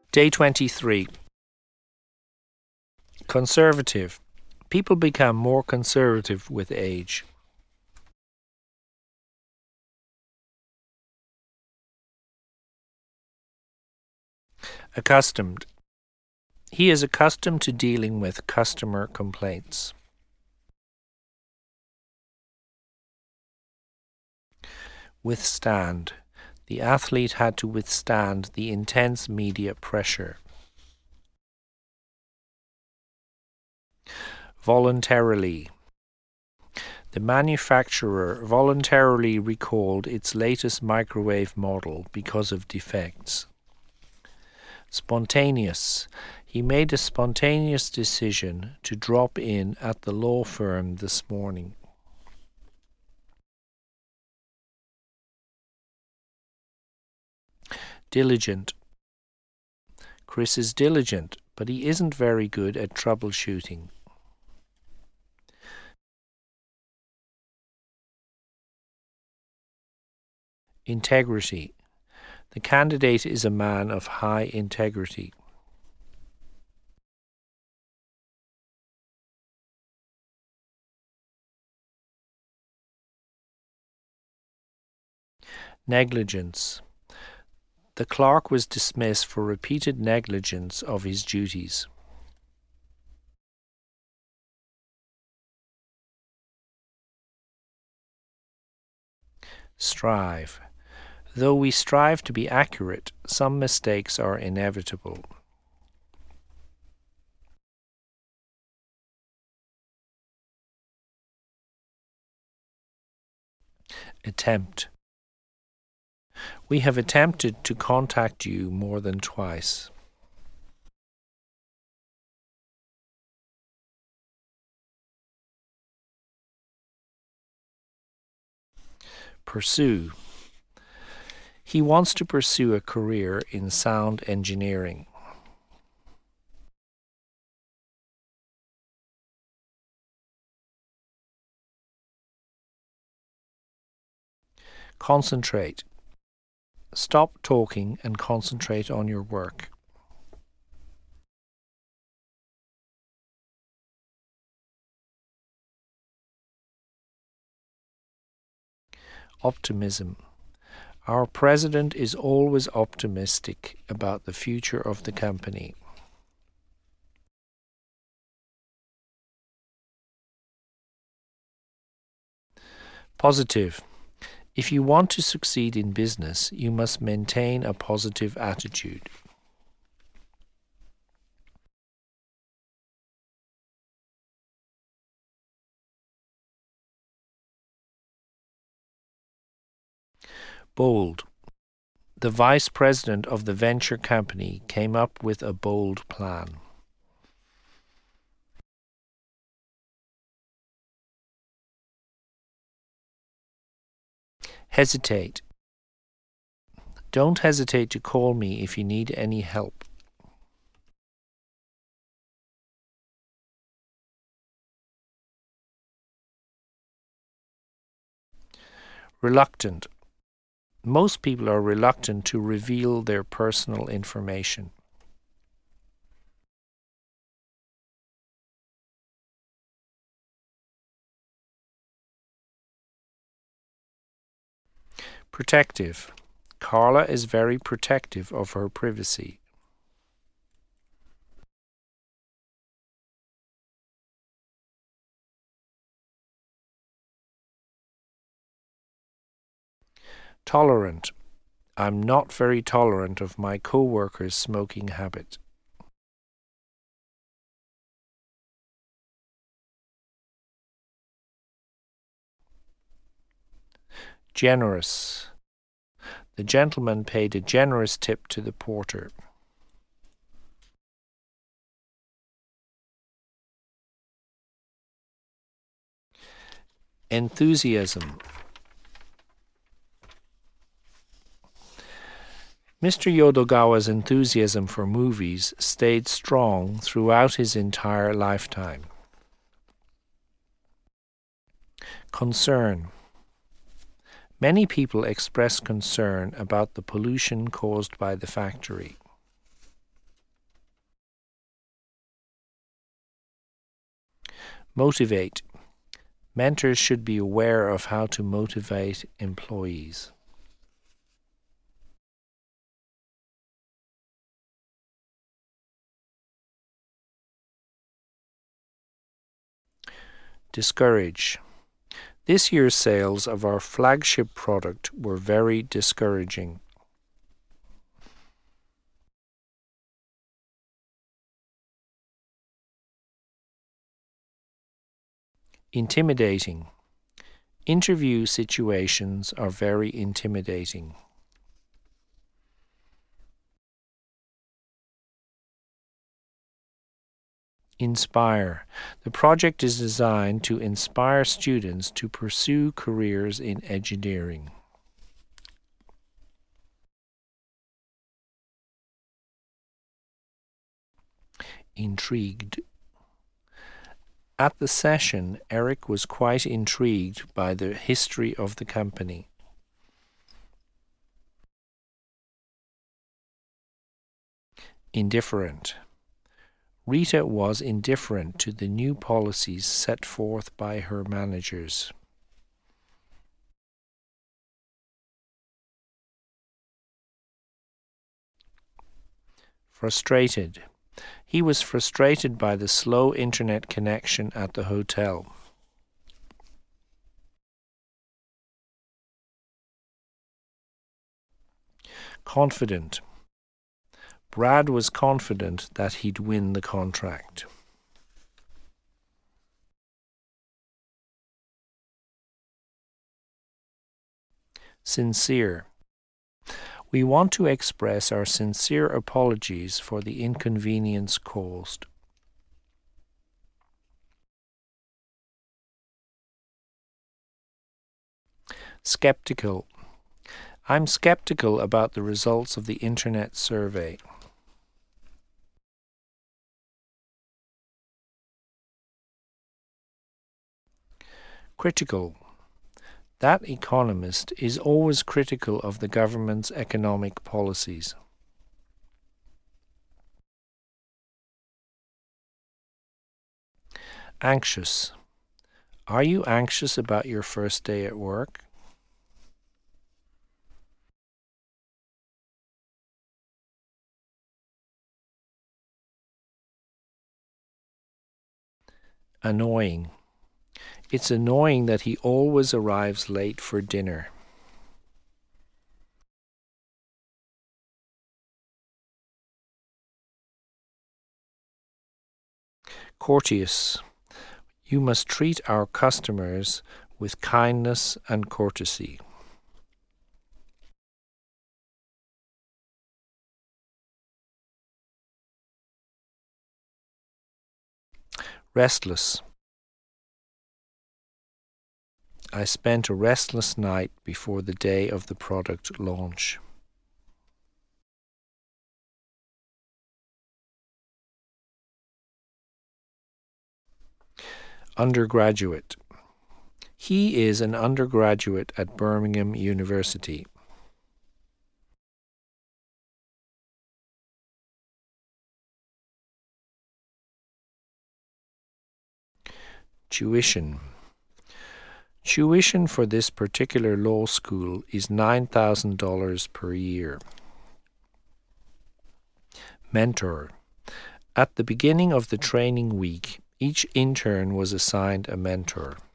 Day 23. Conservative. People become more conservative with age. Accustomed. He is accustomed to dealing with customer complaints. Withstand. The athlete had to withstand the intense media pressure. Voluntarily. The manufacturer voluntarily recalled its latest microwave model because of defects. Spontaneous. He made a spontaneous decision to drop in at the law firm this morning. Diligent. Chris is diligent, but he isn't very good at troubleshooting. Integrity. The candidate is a man of high integrity. Negligence. The clerk was dismissed for repeated negligence of his duties. Strive. Though we strive to be accurate, some mistakes are inevitable. Attempt. We have attempted to contact you more than twice. Pursue. He wants to pursue a career in sound engineering. Concentrate. Stop talking and concentrate on your work. Optimism. Our president is always optimistic about the future of the company. Positive. If you want to succeed in business, you must maintain a positive attitude. Bold. The vice president of the venture company came up with a bold plan. Hesitate. Don't hesitate to call me if you need any help. Reluctant. Most people are reluctant to reveal their personal information. Protective. Carla is very protective of her privacy. Tolerant. I'm not very tolerant of my co-workers' smoking habit. Generous. The gentleman paid a generous tip to the porter. Enthusiasm. Mr. Yodogawa's enthusiasm for movies stayed strong throughout his entire lifetime. Concern. Many people express concern about the pollution caused by the factory. Motivate. Mentors should be aware of how to motivate employees. Discourage. This year's sales of our flagship product were very discouraging. Intimidating. Interview situations are very intimidating. Inspire. The project is designed to inspire students to pursue careers in engineering. Intrigued. At the session, Eric was quite intrigued by the history of the company. Indifferent. Rita was indifferent to the new policies set forth by her managers. Frustrated. He was frustrated by the slow internet connection at the hotel. Confident. Brad was confident that he'd win the contract. Sincere. We want to express our sincere apologies for the inconvenience caused. Skeptical. I'm skeptical about the results of the Internet survey. Critical. That economist is always critical of the government's economic policies. Anxious. Are you anxious about your first day at work? Annoying. It's annoying that he always arrives late for dinner. Courteous. You must treat our customers with kindness and courtesy. Restless. I spent a restless night before the day of the product launch. Undergraduate. He is an undergraduate at Birmingham University. Tuition. Tuition for this particular law school is $9,000 per year. Mentor. At the beginning of the training week, each intern was assigned a mentor.